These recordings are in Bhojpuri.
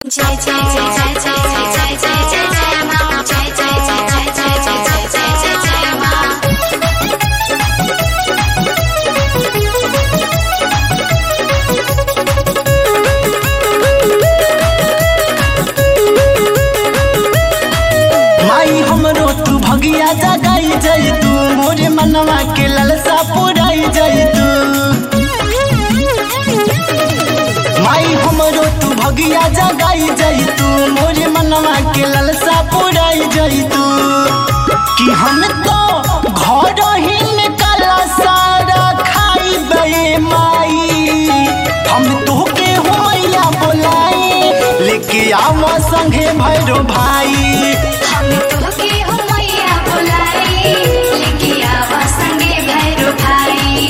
जय जय जय जय जय जय जय जय जय जय मां जय जय जय जय जय जय जय जय जय जय मां। माई हमरो तू भगिया जगाई जई तू मोरे मनवा के ललसा पुराई जई तू। माई हमरो तू भगिया जगाई जई तू मोरे मनवा के ललसा पुराई जई तू। कि हम तो घर ही में काला सारा खाई बे माई हम तोके होइया बोलाई लेके आवा संगे भैरो भाई। हम तोके होइया बोलाई लेके आवा संगे भैरो भाई।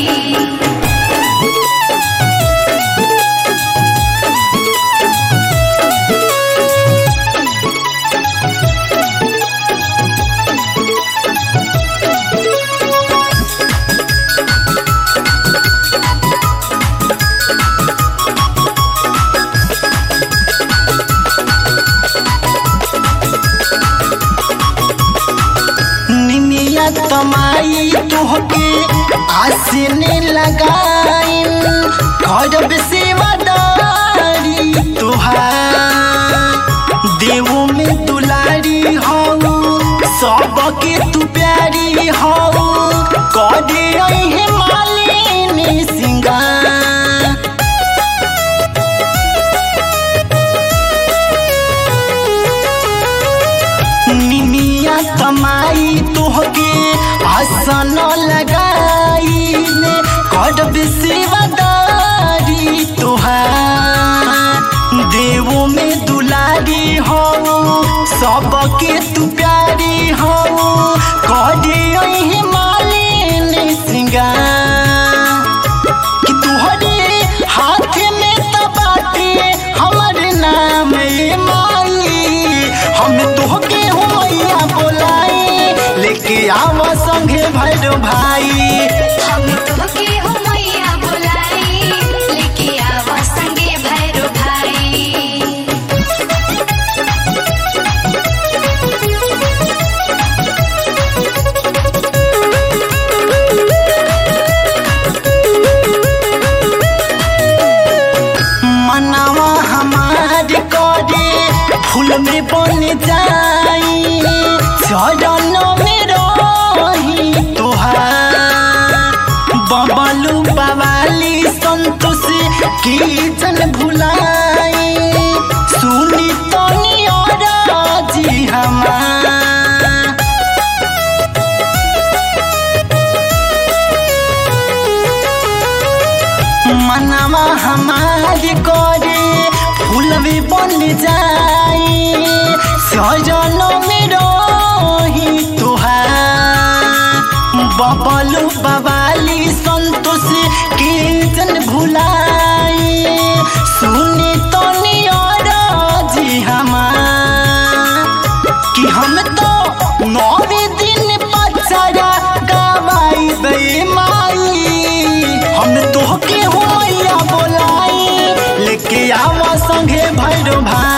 तमाई तुहके आसने लगाई करब सेवादारी तुहार देवो में दुलारी हऊ सबके तू प्यारी हऊ करे अहे मालिनी सिंगार। निमिया तमाई तुहके आसन लगाई करब सेवादारी तुहार देवो में दुलारी हऊ सबके तू प्यारी हऊ करे अहे मालिनी सिंगार। कि तुहरे हाथ में तबाटे हमर नाम माई हम तोहके होइया बोलाई लेके आवा संगे भैरो भाई। हम तोके होइया बोलाई लेके आवा संगे भैरो भाई। मनावा हमार करे फूल में बन जाई चरण में रही तुहार बबलू बवाली संतोष की जन भुलाई सुनी तनी और जी हमार। मनवा हमार करे फूल भी बन जाई सजन में रही तुहार बबलू बवाली संतोष के जन भुलाई सुनी तनी और जी हमार। कि हम तो 9 दिन पचरा गवाई बे माई हम तोहके होइया बोलाई लेके आवा संगे भैरो भाई।